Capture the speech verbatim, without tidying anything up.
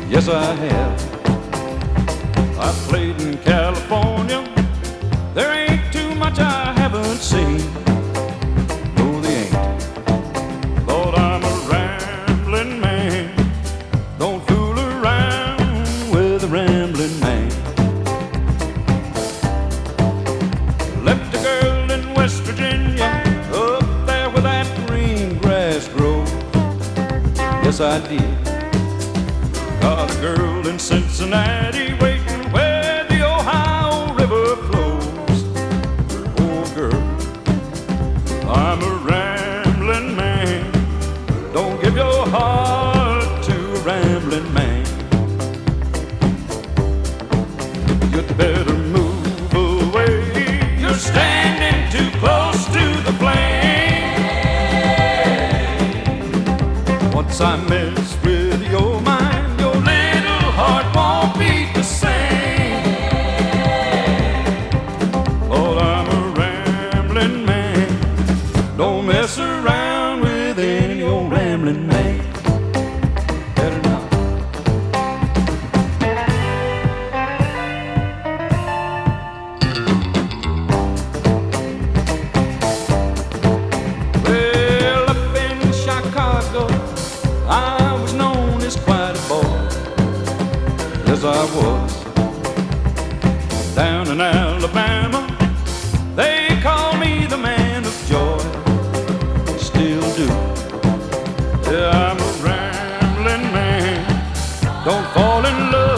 Yes, I have. I played in California. There ain't too much I haven't seen. No, they ain't. Lord, I'm a rambling man. Don't fool around with a rambling man. Left a girl in West Virginia, up there where that green grass grows. Yes, I did. Got a girl in Cincinnati waiting where the Ohio River flows. Oh, girl, I'm a rambling man. Don't give your heart to a rambling man. You'd better move away. You're standing too close to the flame. Once I mess with your mind, your little heart won't beat the same. Lord, I'm a rambling man. Don't mess around with any old rambling man. Better not. Well, up in Chicago, I was known as quite a boy. Yes, I was. Down in Alabama, they call me the man of joy. Still do. Yeah, I'm a rambling man. Don't fall in love